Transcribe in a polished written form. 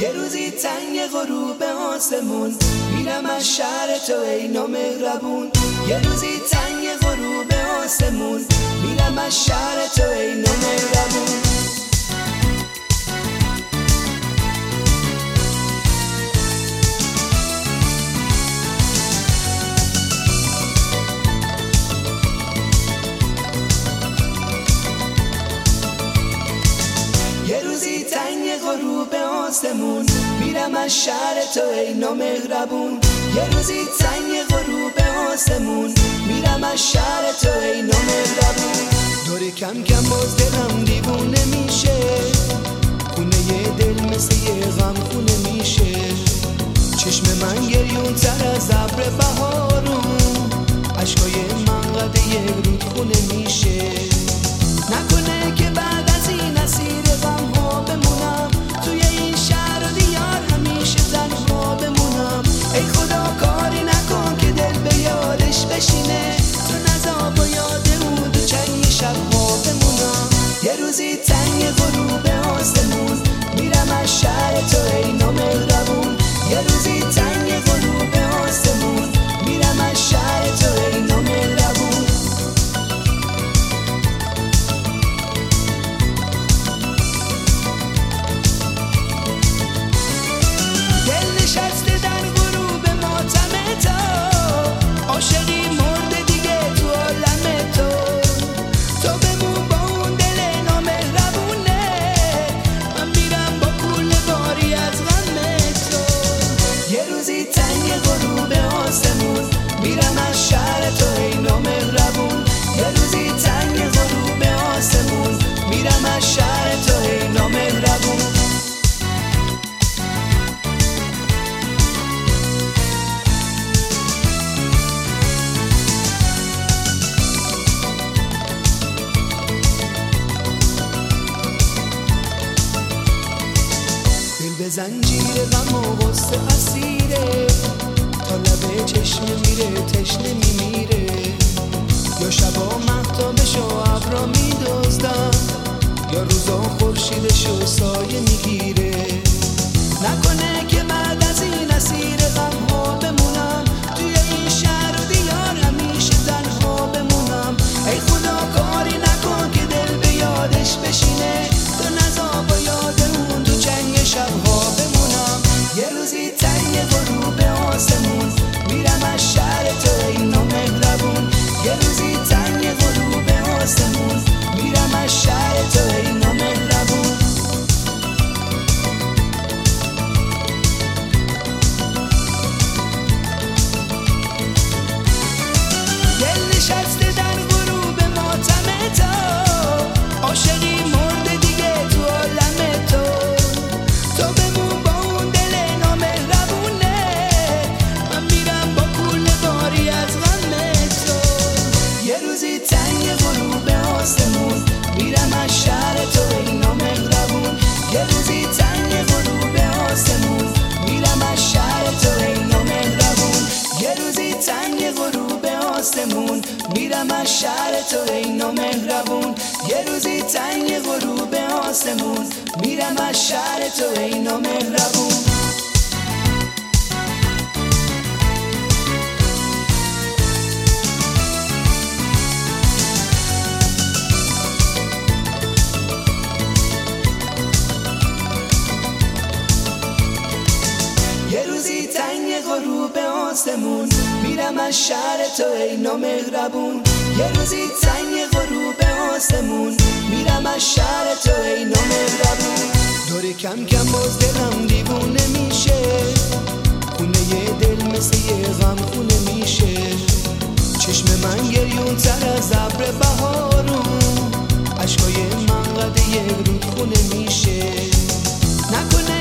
یه روزی تنگ غروب آسمون میرم از شهر تو ای نامهربون. یه روزی تنگ غروب آسمون میرم از شهر تو ای نامهربون. یه روزی تنگ غروب آسمون میرم از شهر تو ای نامهربون. یه روزی تنگ غروب آسمون میرم از شهر تو ای نامهربون. دور کم کم باز دلم دیوونه میشه، خونه یه دل مثل یه غم خونه میشه. چشم من گریون تر از ابر بهارون، عشقای من قد یک رود خونه میشه. نکنه که بعد از این اسیر غم ها بمونم، توی این شهر و دیار همیشه تنها بمونم. ای خدا کاری نکن که دل به یادش بشینه، تو نذار با یاد اون دو چنگ شب ها بمونم. یه روزی تنگ غروب آسمون میرم از شهر تو ای نامهربون. یه روزی تنگ غروب آسمون میرم از شهر تو ای نامهربون. دل نشسته در غروب ماتم تو، عاشقی مرده دیگه تو عالم تو. تو بمون با اون دل نامهربونه، من میرم با کوله باری از غم تو. یه روزی تنگ غروب آسمون میرم از شهر تو ای نامهربون. یه روزی تنگ غروب آسمون میرم از شهر تو ای نامهربون. دل به زنجیر غم و غصه اسیره، تا لب چشم میره تشنه میمیره. یا شبا مهتابشو ابرا میدزدن، یا روزا خورشیدشو سایه میگیره. نکنه که بعد از این اسیر غم ها بمونم، توی این شهر و دیار همیشه تنها بمونم. ای خدا کاری نکن که دل به یادش بشینه، تو نذار با یاد اون تو چنگ شبها بمونم. یه روزی تنگ غروب آسمون میرم از شهر تو ای نامهربون. یه روزی تنگ غروب آسمون میرم از شهر تو ای نامهربون. دل نشسته در غروب ماتم تو، عاشقی مرده دیگه تو عالم تو. تو بمون با اون دل نامهربونه، من میرم با کوله باری از غم تو. یه روزی تنگ غروب آسمون میرم از شهر تو ای نامهربون. یه روزی تنگ غروب آسمون میرم از شهر تو ای نامهربون. یه روزی تنگ غروب آسمون میرم از شهر تو ای نامهربون. یه روزی تنگ غروب آسمون میرم از شهر تو ای نامهربون. یه روزی تنگ غروب آسمون میرم از شهر تو ای نامهربون. یه روزی تنگ غروب آسمون میرم از شهر تو ای نامهربون. دور کم کم باز دلم دیوونه میشه، خونه یه دل مثل یه غم خونه میشه. چشم من گریون تر از ابر بهارون، عشقای من قد یک رود خونه میشه. نکنه